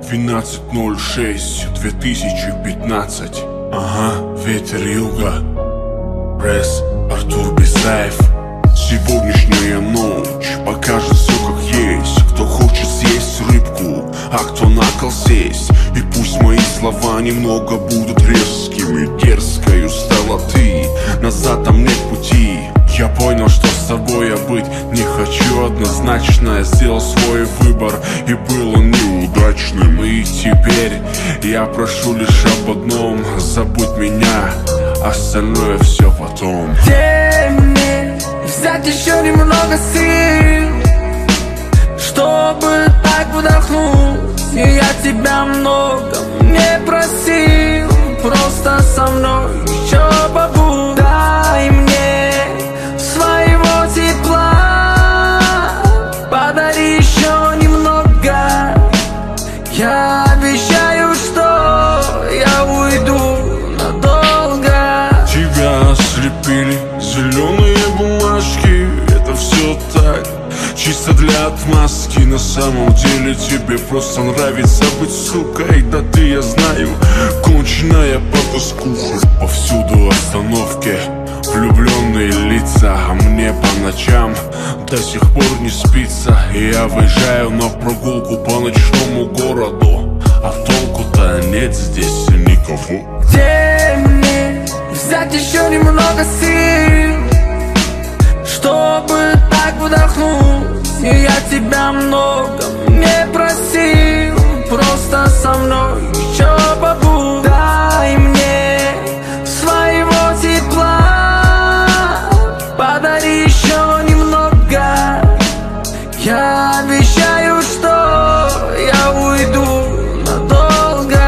12.06.2015. Ага, ветер юга. Пресс Артур Бесаев. Сегодняшняя ночь покажет все как есть. Кто хочет съесть рыбку, а кто на кол сесть. И пусть мои слова немного будут резкими. Дерзкой стала ты, назад там нет пути. Я понял, что с тобой я быть не хочу однозначно. Я сделал свой выбор, и был он неудачным. И теперь я прошу лишь об одном: забудь меня, остальное все потом. Дай мне взять еще немного сил, чтобы так вдохнуть. И я тебя много не просил, просто со мной еще побудь. Дай мне своего тепла, подари еще немного. Я обещаю, что я уйду надолго. Тебя ослепили зеленые бумажки. Это все так, чисто для отмазки. На самом деле тебе просто нравится быть сукой. Да ты, я знаю, конченая потаскуха. Повсюду остановки, влюбленные лица, а мне по ночам до сих пор не спится. И я выезжаю на прогулку по ночному городу, а толку-то нет здесь никого. Где мне взять еще немного сил, чтобы так вдохнуть? И я тебя много не просил, просто со мной еще побудь. Дай мне своего тепла, подари еще немного. Я обещаю, что я уйду надолго.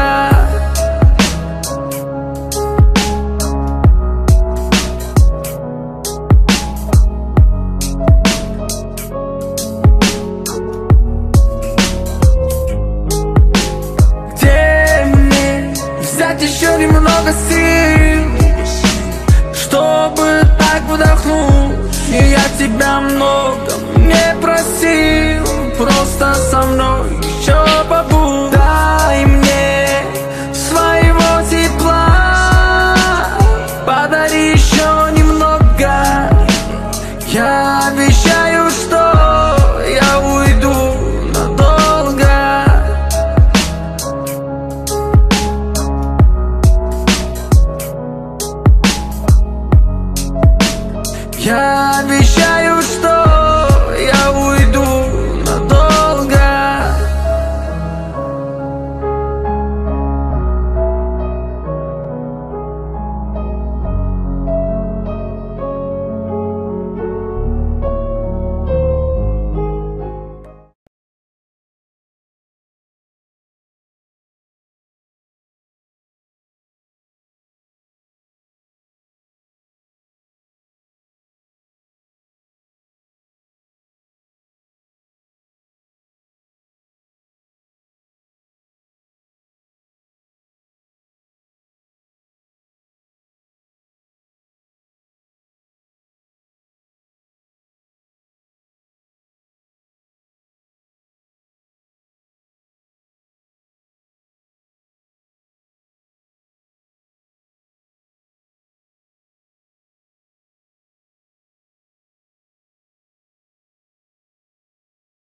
Где мне взять еще немного сил, чтобы так вдохнуть? И я тебя много не просил, просто со мной еще побудь. Дай мне своего тепла, подари еще немного. Я обещаю,